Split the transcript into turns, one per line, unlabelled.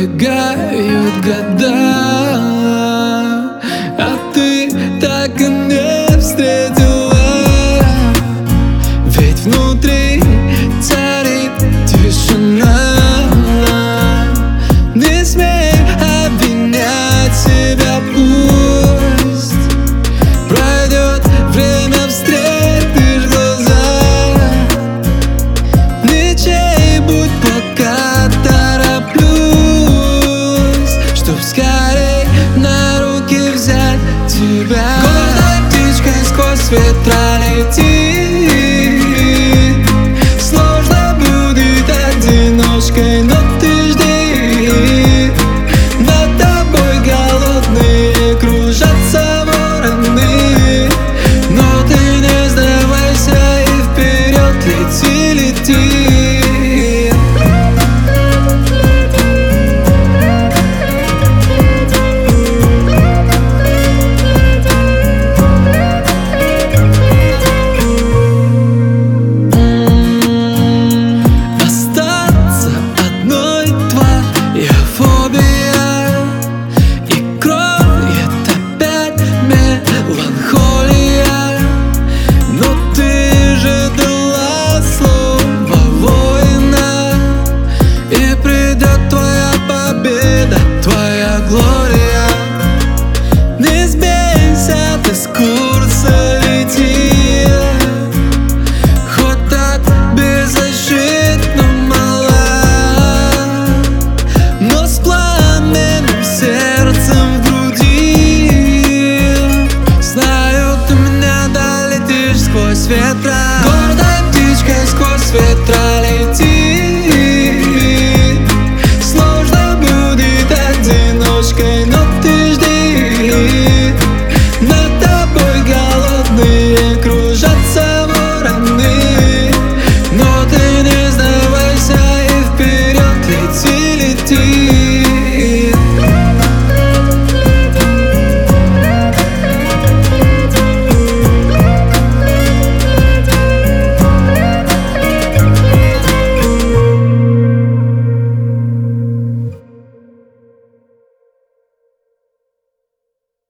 Убегают года, а ты так и не встретила. Ведь внутри царит тишина. Не смей обвинять себя, пусть пройдет время, встретишь глаза. Ничей будь, пока тороплюсь, чтоб скорей на руки взять тебя. Гордой птичкой сквозь ветра летит, сложно будет одиночкой.